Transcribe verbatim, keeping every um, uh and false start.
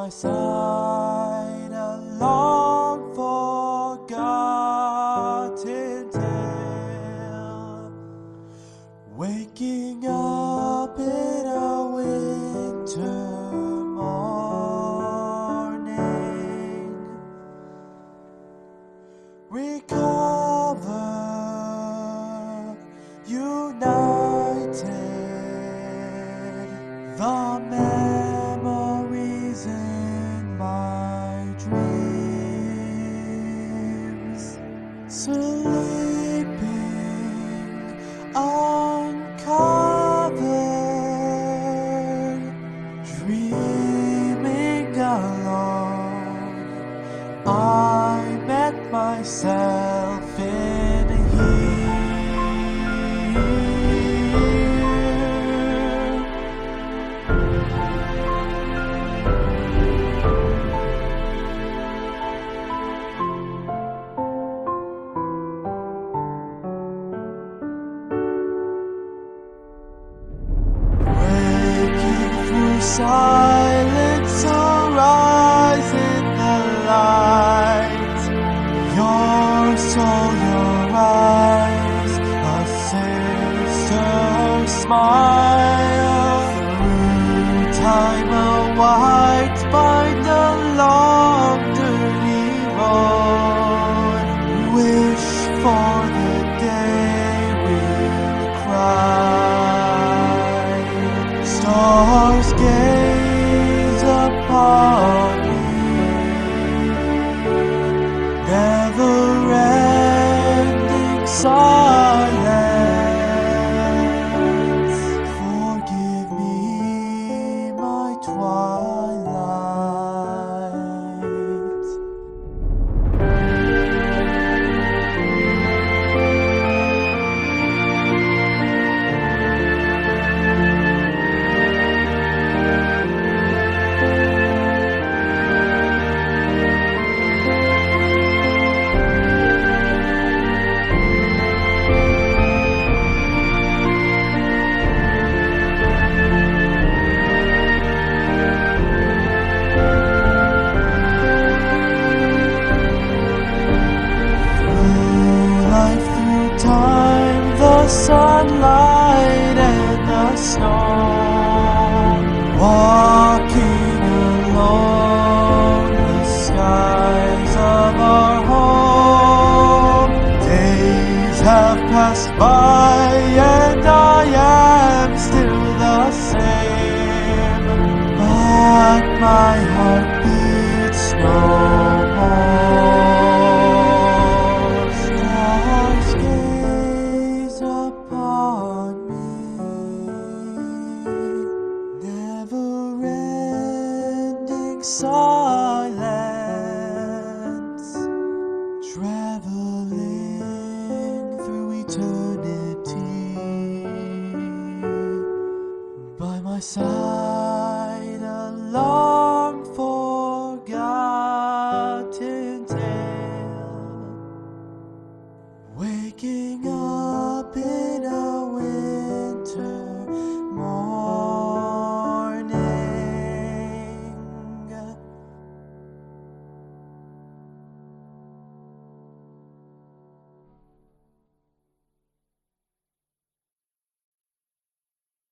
my side, a long forgotten tale, waking up in a winter morning, recover, united, the memories in my dreams, sleeping uncovered, dreaming alone. I met myself in here. Silence arise in the light. Your soul, your eyes, a sister smile. Through time a white bind the long dirty road. Wish for the day we'll cry. Stars gaze upon me, never-ending silence. Forgive me my twilight. Time, the sunlight and the snow, walking alone the skies of our home. Days have passed by and I am still the same, but my heart beats no more. Silence, traveling through eternity by my side.